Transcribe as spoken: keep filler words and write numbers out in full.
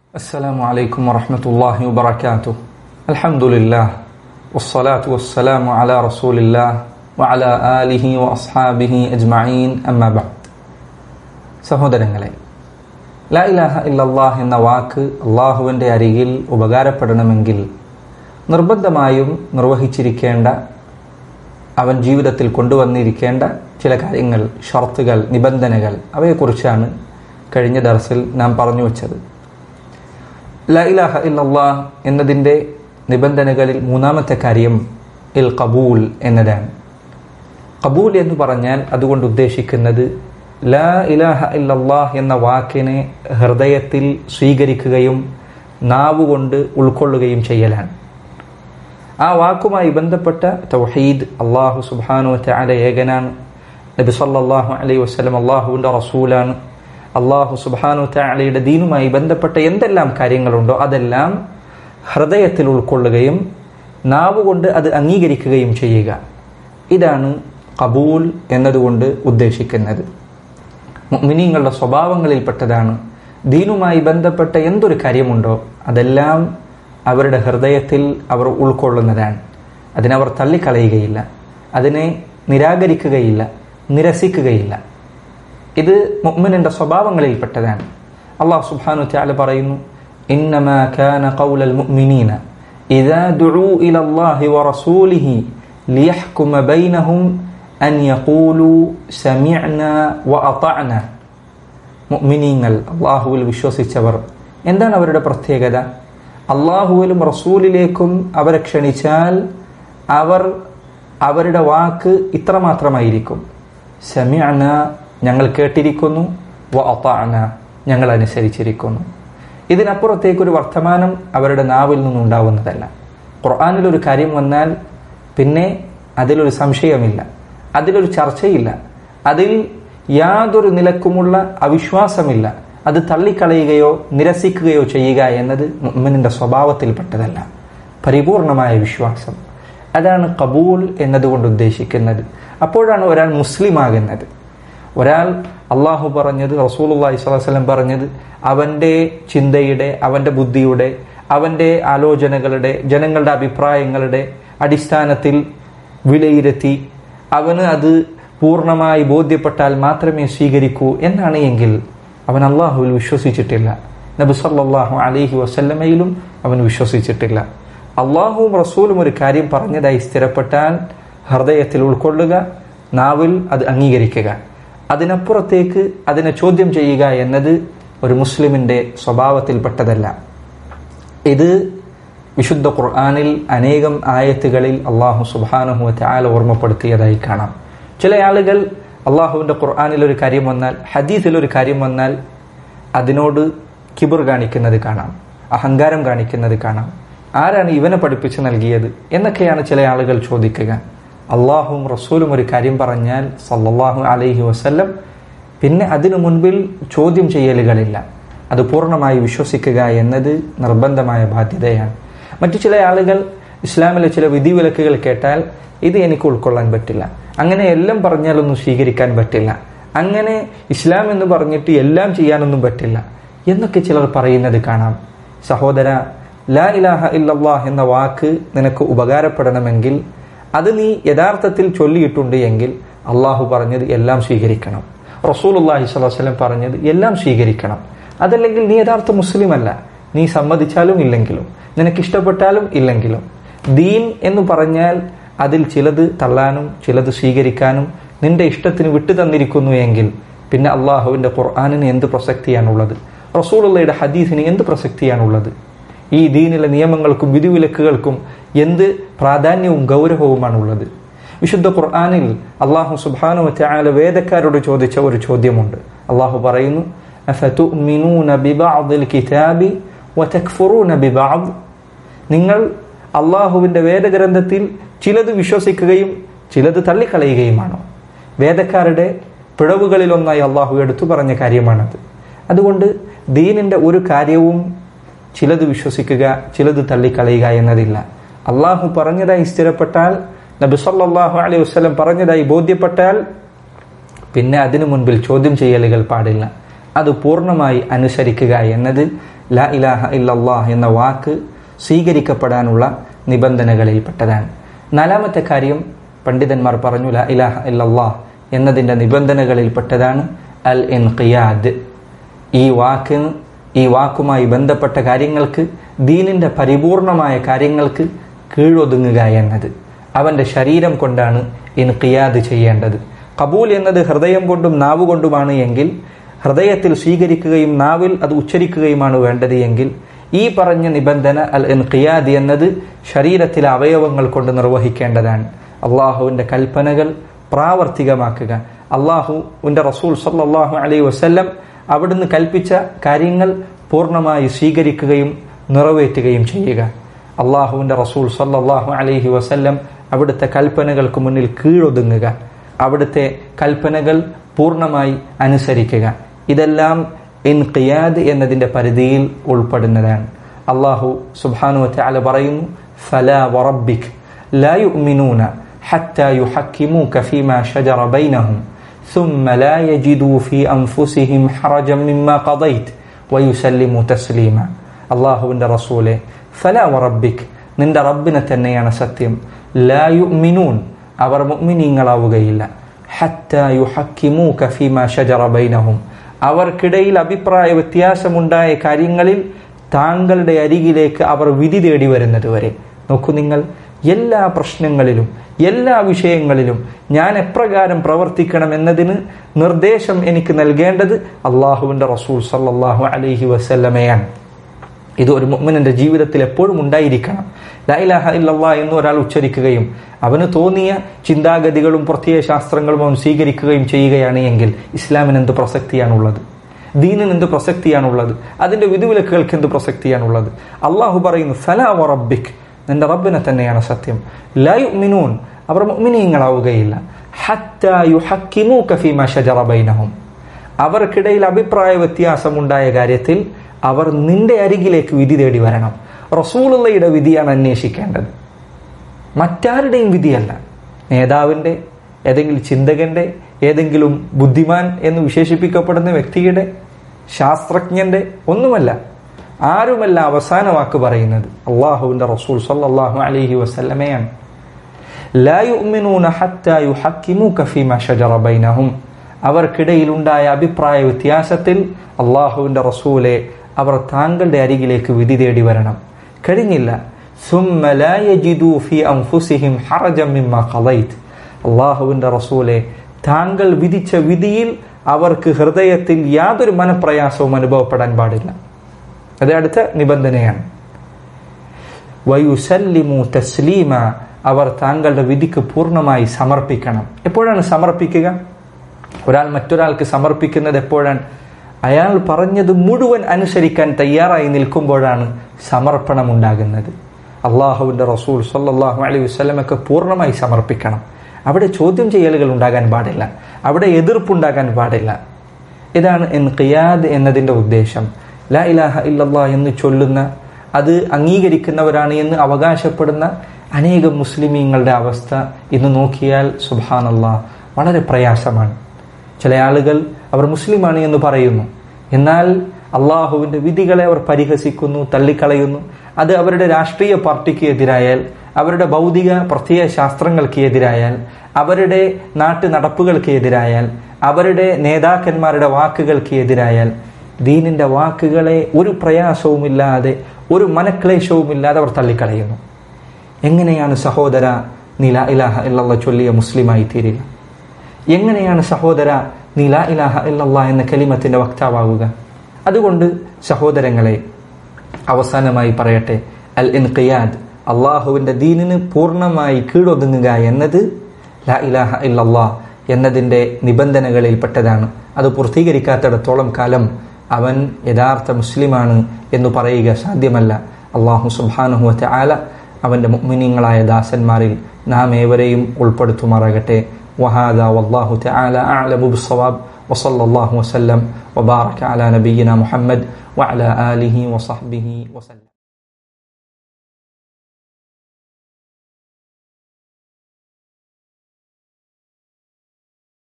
السلام عليكم ورحمة الله وبركاته. الحمد لله والصلاة والسلام على رسول الله وعلى آله وأصحابه أجمعين أما بعد. സഹോദരങ്ങളെ, ലാ ഇലാഹ ഇല്ലല്ലാഹ് എന്ന വാക്ക് അള്ളാഹുവിൻ്റെ അരികിൽ ഉപകാരപ്പെടണമെങ്കിൽ നിർബന്ധമായും നിർവഹിച്ചിരിക്കേണ്ട, അവൻ ജീവിതത്തിൽ കൊണ്ടുവന്നിരിക്കേണ്ട ചില കാര്യങ്ങൾ, ഷർത്തുകൾ, നിബന്ധനകൾ, അവയെക്കുറിച്ചാണ് കഴിഞ്ഞ ദർസിൽ നാം പറഞ്ഞു വച്ചത്. ലാ ഇലാഹ ഇല്ലല്ലാഹ് എന്നതിൻ്റെ നിബന്ധനകളിൽ മൂന്നാമത്തെ കാര്യം ഇൽ ഖബൂൽ എന്നതാണ്. ഖബൂൽ എന്ന് പറഞ്ഞാൽ അതുകൊണ്ട് ഉദ്ദേശിക്കുന്നത് ലാ ഇലാഹ ഇല്ലല്ലാഹ് എന്ന വാക്കിനെ ഹൃദയത്തിൽ സ്വീകരിക്കുകയും നാവുകൊണ്ട് ഉൾക്കൊള്ളുകയും ചെയ്യലാണ്. ആ വാക്കുമായി ബന്ധപ്പെട്ട തൗഹീദ്, അള്ളാഹു സുബ്ഹാനഹു വ തആല ഏകനാണ്, നബി സല്ലല്ലാഹു അലൈഹി വസല്ലം അള്ളാഹുവിൻ്റെ റസൂലാണ്, അള്ളാഹു സുബ്ഹാനഹു വ തആലയുടെ ദീനുമായി ബന്ധപ്പെട്ട എന്തെല്ലാം കാര്യങ്ങളുണ്ടോ അതെല്ലാം ഹൃദയത്തിൽ ഉൾക്കൊള്ളുകയും നാവുകൊണ്ട് അത് അംഗീകരിക്കുകയും ചെയ്യുക. ഇതാണ് ഖബൂൽ എന്നതുകൊണ്ട് ഉദ്ദേശിക്കുന്നത്. മുഅ്മിനീങ്ങളുടെ സ്വഭാവങ്ങളിൽപ്പെട്ടതാണ് ദീനുമായി ബന്ധപ്പെട്ട എന്തൊരു കാര്യമുണ്ടോ അതെല്ലാം അവരുടെ ഹൃദയത്തിൽ അവർ ഉൾക്കൊള്ളുന്നതാണ്. അതിനവർ തള്ളിക്കളയുകയില്ല, അതിനെ നിരാകരിക്കുകയില്ല, നിരസിക്കുകയില്ല. ഇത് മുഅ്മിനിന്റെ സ്വഭാവങ്ങളിൽപ്പെട്ടതാണ്. അല്ലാഹു സുബ്ഹാനഹു വ തആല പറയുന്നു, ഇന്നമാ കാന ഖൗലൽ മുഅ്മിനീന ഇദാ ദുഊ ഇലല്ലാഹി വറസൂലിഹി ലിയഹ്കുമ ബൈനഹും അൻ യഖൂലു സമീഅനാ വഅതഅന. മുഅ്മിനീങ്ങൾ, അല്ലാഹുവിൽ വിശ്വസിച്ചവർ, എന്താണ് അവരുടെ പ്രത്യേകത? അള്ളാഹുവിലും റസൂലിലേക്കും അവരെ ക്ഷണിച്ചാൽ അവർ അവരുടെ വാക്ക് ഇത്രമാത്രമായിരിക്കും, സമീഅന, ഞങ്ങൾ കേട്ടിരിക്കുന്നു, വ അതാഅന, ഞങ്ങൾ അനുസരിച്ചിരിക്കുന്നു. ഇതിനപ്പുറത്തേക്കൊരു വർത്തമാനം അവരുടെ നാവിൽ നിന്നുണ്ടാവുന്നതല്ല. ഖുർആനിലൊരു കാര്യം വന്നാൽ പിന്നെ അതിലൊരു സംശയമില്ല, അതിലൊരു ചർച്ചയില്ല, അതിൽ യാതൊരു നിലക്കുമുള്ള അവിശ്വാസമില്ല. അത് തള്ളിക്കളയുകയോ നിരസിക്കുകയോ ചെയ്യുക എന്നത് മുഅ്മിനിന്റെ സ്വഭാവത്തിൽപ്പെട്ടതല്ല. പരിപൂർണമായ വിശ്വാസം, അതാണ് ഖബൂൽ എന്നതുകൊണ്ട് ഉദ്ദേശിക്കുന്നത്. അപ്പോഴാണ് ഒരാൾ മുസ്ലിം ആകുന്നത്. ഒരാൾ അള്ളാഹു പറഞ്ഞത്, റസൂലുള്ളാഹി സ്വല്ലല്ലാഹു അലൈഹി വസല്ലം പറഞ്ഞത് അവൻ്റെ ചിന്തയുടെ, അവൻ്റെ ബുദ്ധിയുടെ, അവൻ്റെ ആലോചനകളുടെ, ജനങ്ങളുടെ അഭിപ്രായങ്ങളുടെ അടിസ്ഥാനത്തിൽ വിലയിരുത്തി അവന് അത് പൂർണ്ണമായി ബോധ്യപ്പെട്ടാൽ മാത്രമേ സ്വീകരിക്കൂ എന്നാണ് എങ്കിൽ അവൻ അള്ളാഹുവിൽ വിശ്വസിച്ചിട്ടില്ല, നബി സല്ലല്ലാഹു അലൈഹി വസല്ലമയിലും അവൻ വിശ്വസിച്ചിട്ടില്ല. അള്ളാഹുവും റസൂലും ഒരു കാര്യം പറഞ്ഞതായി സ്ഥിരപ്പെട്ടാൽ ഹൃദയത്തിൽ ഉൾക്കൊള്ളുക, നാവിൽ അത് അംഗീകരിക്കുക. അതിനപ്പുറത്തേക്ക് അതിനെ ചോദ്യം ചെയ്യുക എന്നത് ഒരു മുസ്ലിമിന്റെ സ്വഭാവത്തിൽപ്പെട്ടതല്ല. ഇത് വിശുദ്ധ ഖുർആനിൽ അനേകം ആയത്തുകളിൽ അള്ളാഹു സുബ്ഹാനഹു വ തആല ഓർമ്മപ്പെടുത്തിയതായി കാണാം. ചില ആളുകൾ അള്ളാഹുവിൻ്റെ ഖുർആനിൽ ഒരു കാര്യം വന്നാൽ, ഹദീസിൽ ഒരു കാര്യം വന്നാൽ അതിനോട് കിബർ കാണിക്കുന്നത് കാണാം, അഹങ്കാരം കാണിക്കുന്നത് കാണാം. ആരാണ് ഇവനെ പഠിപ്പിച്ച് നൽകിയത് എന്നൊക്കെയാണ് ചില ആളുകൾ ചോദിക്കുക. അള്ളാഹുവും റസൂലും ഒരു കാര്യം പറഞ്ഞാൽ സല്ലല്ലാഹു അലൈഹി വസല്ലം പിന്നെ അതിനു മുൻപിൽ ചോദ്യം ചെയ്യലുകളില്ല. അത് പൂർണ്ണമായി വിശ്വസിക്കുക എന്നത് നിർബന്ധമായ ബാധ്യതയാണ്. മറ്റു ചില ആളുകൾ ഇസ്ലാമിലെ ചില വിധിവിലക്കുകൾ കേട്ടാൽ ഇത് എനിക്ക് ഉൾക്കൊള്ളാൻ പറ്റില്ല, അങ്ങനെ എല്ലാം പറഞ്ഞാലൊന്നും സ്വീകരിക്കാൻ പറ്റില്ല, അങ്ങനെ ഇസ്ലാം എന്ന് പറഞ്ഞിട്ട് എല്ലാം ചെയ്യാനൊന്നും പറ്റില്ല എന്നൊക്കെ ചിലർ പറയുന്നത് കാണാം. സഹോദര, ലാ ഇലാഹ ഇല്ലല്ലാഹ് എന്ന വാക്ക് നിനക്ക് ഉപകാരപ്പെടണമെങ്കിൽ അത് നീ യഥാർത്ഥത്തിൽ ചൊല്ലിയിട്ടുണ്ട് എങ്കിൽ അള്ളാഹു പറഞ്ഞത് എല്ലാം സ്വീകരിക്കണം, റസൂലുള്ളാഹി സ്വല്ലല്ലാഹു അലൈഹി വസല്ലം പറഞ്ഞത് എല്ലാം സ്വീകരിക്കണം. അതല്ലെങ്കിൽ നീ യഥാർത്ഥ മുസ്ലിം അല്ല. നീ സമ്മതിച്ചാലും ഇല്ലെങ്കിലും, നിനക്കിഷ്ടപ്പെട്ടാലും ഇല്ലെങ്കിലും, ദീൻ എന്ന് പറഞ്ഞാൽ അതിൽ ചിലത് തള്ളാനും ചിലത് സ്വീകരിക്കാനും നിന്റെ ഇഷ്ടത്തിന് വിട്ടു തന്നിരിക്കുന്നു എങ്കിൽ പിന്നെ അള്ളാഹുവിൻ്റെ ഖുർആനിന് എന്ത് പ്രസക്തിയാണുള്ളത്? റസൂലുള്ളാഹിയുടെ ഹദീസിന് എന്ത് പ്രസക്തിയാണുള്ളത്? ഈ ദീനിലെ നിയമങ്ങൾക്കും വിധിവിലക്കുകൾക്കും എന്ത് പ്രാധാന്യവും ഗൗരവവുമാണുള്ളത്? വിശുദ്ധ ഖുർആനിൽ അള്ളാഹു സുബ്ഹാനഹു വ തആല വേദക്കാരോട് ചോദിച്ച ഒരു ചോദ്യമുണ്ട്. അള്ളാഹു പറയുന്നു, അഫതുഅ്മിനൂന ബിബഅദിൽ കിതാബി വതക്ഫുറൂന ബിബഅദ്. നിങ്ങൾ അള്ളാഹുവിൻ്റെ വേദഗ്രന്ഥത്തിൽ ചിലത് വിശ്വസിക്കുകയും ചിലത് തള്ളിക്കളയുകയുമാണോ? വേദക്കാരുടെ പിഴവുകളിലൊന്നായി അള്ളാഹു എടുത്തു പറഞ്ഞ കാര്യമാണത്. അതുകൊണ്ട് ദീനിൻ്റെ ഒരു കാര്യവും ചിലത് വിശ്വസിക്കുക ചിലത് തള്ളിക്കളയുക എന്നതില്ല. അള്ളാഹു പറഞ്ഞതായി സ്ഥിരപ്പെട്ടാൽ, നബി സല്ലല്ലാഹു അലൈഹി വസല്ലം പറഞ്ഞതായി ബോധ്യപ്പെട്ടാൽ പിന്നെ അതിനു മുൻപിൽ ചോദ്യം ചെയ്യലുകൾ പാടില്ല. അത് പൂർണ്ണമായി അനുസരിക്കുക എന്നത് ലാ ഇലാഹ ഇല്ലല്ലാഹ് എന്ന വാക്ക് സ്വീകരിക്കപ്പെടാനുള്ള നിബന്ധനകളിൽപ്പെട്ടതാണ്. നാലാമത്തെ കാര്യം പണ്ഡിതന്മാർ പറഞ്ഞു, ലാ ഇലാഹ ഇല്ലല്ലാഹ് എന്നതിൻ്റെ നിബന്ധനകളിൽപ്പെട്ടതാണ് അൽ ഇൻഖിയാദ്. ഈ വാക്ക് ഈ വാക്കുമായി ബന്ധപ്പെട്ട കാര്യങ്ങൾക്ക്, ദീനിൻ്റെ പരിപൂർണമായ കാര്യങ്ങൾക്ക് കീഴൊതുങ്ങുക എന്നത്. അവൻ്റെ ശരീരം കൊണ്ടാണ് ഇൻഖിയാദ് ചെയ്യേണ്ടത്. ഖബൂൽ എന്നത് ഹൃദയം കൊണ്ടും നാവ് കൊണ്ടുമാണ് എങ്കിൽ, ഹൃദയത്തിൽ സ്വീകരിക്കുകയും നാവിൽ അത് ഉച്ചരിക്കുകയുമാണ് വേണ്ടത് എങ്കിൽ, ഈ പറഞ്ഞ നിബന്ധന അൽ ഇൻഖിയാദ് എന്നത് ശരീരത്തിലെ അവയവങ്ങൾ കൊണ്ട് നിർവഹിക്കേണ്ടതാണ്. അള്ളാഹുവിൻ്റെ കൽപ്പനകൾ പ്രാവർത്തികമാക്കുക, അള്ളാഹുവിൻ്റെ റസൂൽ സല്ലല്ലാഹു അലൈഹി വസല്ലം അവിടുന്ന് കൽപ്പിച്ച കാര്യങ്ങൾ പൂർണ്ണമായി സ്വീകരിക്കുകയും നിറവേറ്റുകയും ചെയ്യുക. അള്ളാഹുവിൻ്റെ റസൂൽ സല്ലല്ലാഹു അലൈഹി വസല്ലം അവിടുത്തെ കൽപ്പനകൾക്ക് മുന്നിൽ കീഴൊതുങ്ങുക, അവിടുത്തെ കൽപ്പനകൾ പൂർണ്ണമായി അനുസരിക്കുക. ഇതെല്ലാം ഇൻഖിയാദ് എന്നതിൻ്റെ പരിധിയിൽ ഉൾപ്പെടുന്നതാണ്. അള്ളാഹു സുബ്ഹാനഹു വ തആല പറയുന്നു, ഫലാ വറബ്ബിക് ലാ യുഅ്മിനൂന ഹത്താ യുഹക്കിമൂക ഫീമാ ശജറ ബൈനഹും ثم لا يجدوا في أنفسهم حرجا مما قضيت ويسلموا تسليما. അള്ളാഹുവിൻ്റെ റസൂലെ, ഫലാ വറബ്ബിക്, നിന്റെ റബ്ബിനെ തന്നെയാണ് സത്യം, ലാ യുഅ്മിനൂൻ, അവർ മുഅ്മിനീങ്ങളാവുകയില്ല, ഹത്താ യുഹക്കിമൂക ഫീമാ ശജറ ബൈനഹും, അവർക്കിടയിൽ അഭിപ്രായ വ്യത്യാസമുണ്ടായ കാര്യങ്ങളിൽ താങ്കളുടെ അരികിലേക്ക് അവർ വിധി തേടി വരുന്നത് വരെ. നോക്കൂ നിങ്ങൾ, എല്ലാ പ്രശ്നങ്ങളിലും എല്ലാ വിഷയങ്ങളിലും ഞാൻ എപ്രകാരം പ്രവർത്തിക്കണം എന്നതിന് നിർദ്ദേശം എനിക്ക് നൽകേണ്ടത് അള്ളാഹുവിൻ്റെ റസൂൽ സല്ലല്ലാഹു അലൈഹി വസല്ലമയാണ്. ഇത് ഒരു മുഅ്മിനിന്റെ ജീവിതത്തിൽ എപ്പോഴും ഉണ്ടായിരിക്കണം. ലാ ഇലാഹ ഇല്ലല്ലാഹ് എന്ന് ഒരാൾ ഉച്ചരിക്കുകയും അവന് തോന്നിയ ചിന്താഗതികളും പ്രത്യയ ശാസ്ത്രങ്ങളും അവൻ സ്വീകരിക്കുകയും ചെയ്യുകയാണ് എങ്കിൽ ഇസ്ലാമിന് എന്ത് പ്രസക്തിയാണുള്ളത്? ദീനിന് എന്ത് പ്രസക്തിയാണുള്ളത്? അതിന്റെ വിധിവിലക്കുകൾക്ക് എന്ത് പ്രസക്തിയാണുള്ളത്? അള്ളാഹു പറയുന്നു, ഫലാ വറബ്ബിക്, നിന്റെ റബ്ബിനെ തന്നെയാണ് സത്യം, ലാ യുഅ്മിനൂൻ, അവർ മുഅ്മിനീങ്ങളാവുകയില്ല, ഹത്താ യുഹക്കിമൂക ഫീമാ ശജറ ബൈനഹും, അവർക്കിടയിൽ അഭിപ്രായ വ്യത്യാസമുണ്ടായ കാര്യത്തിൽ അവർ നിന്റെ അരികിലേക്ക് വിധി തേടി വരണം. റസൂലുള്ളാഹിയുടെ വിധിയാണ് അന്വേഷിക്കേണ്ടത്, മറ്റാരുടെയും വിധിയല്ല. നേതാവിൻ്റെ, ഏതെങ്കിലും ചിന്തകന്റെ, ഏതെങ്കിലും ബുദ്ധിമാൻ എന്ന് വിശേഷിപ്പിക്കപ്പെടുന്ന വ്യക്തിയുടെ, ശാസ്ത്രജ്ഞന്റെ ഒന്നുമല്ല. ആരുമല്ല അവസാന വാക്ക് പറയുന്നത് അള്ളാഹുവിൻ്റെ റസൂൽ സല്ലല്ലാഹു അലൈഹി വസല്ലമയാണ്. ലാ യുഅ്മിനൂന ഹത്താ യുഹക്കിമൂക ഫീമാ ശജറ ബൈനഹും, അവർക്കിടയിലുണ്ടായ അഭിപ്രായ വ്യത്യാസത്തിൽ അള്ളാഹുവിൻ്റെ റസൂലെ, അവർ താങ്കളുടെ അരികിലേക്ക് വിധി തേടി വരണം. കഴിഞ്ഞില്ല, സുമ്മ ലാ യജിദൂ ഫീ അൻഫുസിഹിം ഹറജൻ മിമ്മാ ഖളൈത്, അള്ളാഹുവിൻ്റെ റസൂലെ, താങ്കൾ വിധിച്ച വിധിയിൽ അവർക്ക് ഹൃദയത്തിൽ യാതൊരു മനപ്രയാസവും അനുഭവപ്പെടാൻ പാടില്ല. അത് അടുത്ത നിബന്ധനയാണ്. വയുസല്ലിമു തസ്ലീമ, അവർ താങ്കളുടെ വിധിക്ക് പൂർണ്ണമായി സമർപ്പിക്കണം. എപ്പോഴാണ് സമർപ്പിക്കുക? ഒരാൾ മറ്റൊരാൾക്ക് സമർപ്പിക്കുന്നത് എപ്പോഴാണ്? അയാൾ പറഞ്ഞത് മുഴുവൻ അനുസരിക്കാൻ തയ്യാറായി നിൽക്കുമ്പോഴാണ് സമർപ്പണം ഉണ്ടാകുന്നത്. അള്ളാഹുവിൻ്റെ റസൂൽ സല്ലല്ലാഹു അലൈഹി വസല്ലമക്ക് പൂർണ്ണമായി സമർപ്പിക്കണം. അവിടെ ചോദ്യം ചെയ്യലുകൾ ഉണ്ടാകാൻ പാടില്ല, അവിടെ എതിർപ്പുണ്ടാകാൻ പാടില്ല. ഇതാണ് ഇൻഖിയാദ് എന്നതിൻ്റെ ഉദ്ദേശം. ലാ ഇലാഹ ഇല്ലല്ലാഹ് എന്ന് ചൊല്ലുന്ന, അത് അംഗീകരിക്കുന്നവരാണ് എന്ന് അവകാശപ്പെടുന്ന അനേകം മുസ്ലിമീങ്ങളുടെ അവസ്ഥ ഇന്ന് നോക്കിയാൽ സുബ്ഹാനല്ലാഹ് വളരെ പ്രയാസമാണ്. ചില ആളുകൾ അവർ മുസ്ലിമാണ് എന്ന് പറയുന്നു, എന്നാൽ അള്ളാഹുവിൻ്റെ വിധികളെ അവർ പരിഹസിക്കുന്നു, തള്ളിക്കളയുന്നു. അത് അവരുടെ രാഷ്ട്രീയ പാർട്ടിക്ക് എതിരായാൽ, അവരുടെ ഭൗതിക പ്രത്യയ ശാസ്ത്രങ്ങൾക്ക് എതിരായാൽ, അവരുടെ നാട്ടു നടപ്പുകൾക്ക് എതിരായാൽ, അവരുടെ നേതാക്കന്മാരുടെ വാക്കുകൾക്ക് എതിരായാൽ, ദീനിന്റെ വാക്കുകളെ ഒരു പ്രയാസവുമില്ലാതെ, ഒരു മനക്ലേശവുമില്ലാതെ അവർ തള്ളിക്കളയുന്നു. എങ്ങനെയാണ് സഹോദര നീ ലാ ഇലാഹ ഇല്ലല്ലാഹ് ചൊല്ലിയ മുസ്ലിമായി തീരുക? എങ്ങനെയാണ് സഹോദര നീ ലാ ഇലാഹ ഇല്ലല്ലാഹ് എന്ന കലിമത്തിന്റെ വക്താവാകുക? അതുകൊണ്ട് സഹോദരങ്ങളെ, അവസാനമായി പറയട്ടെ, അൽ ഇൻഖിയാദ്, അള്ളാഹുവിന്റെ ദീനിന് പൂർണ്ണമായി കീഴൊതുങ്ങുക എന്നത് ലാ ഇലാഹ ഇല്ലല്ലാഹ് എന്നതിന്റെ നിബന്ധനകളിൽപ്പെട്ടതാണ്. അത് പൂർത്തീകരിക്കാത്തിടത്തോളം കാലം അവൻ യഥാർത്ഥ മുസ്ലിമാണ് എന്ന് പറയുക സാധ്യമല്ല. അല്ലാഹു സുബ്ഹാനഹു വ തആല അവന്റെ മുഅ്മിനീങ്ങളായ ദാസന്മാരിൽ നാം ഏവരെയും ഉൾപ്പെടുത്തുമാറാകട്ടെ. വഹാദാ വല്ലാഹു തആല അഅലമു ബിസ്സവാബ് വസല്ലല്ലാഹു വസല്ലം വബാറക അലാ നബിയിനാ മുഹമ്മദ് വഅലാ ആലിഹി വസഹ്ബിഹി വസല്ലം.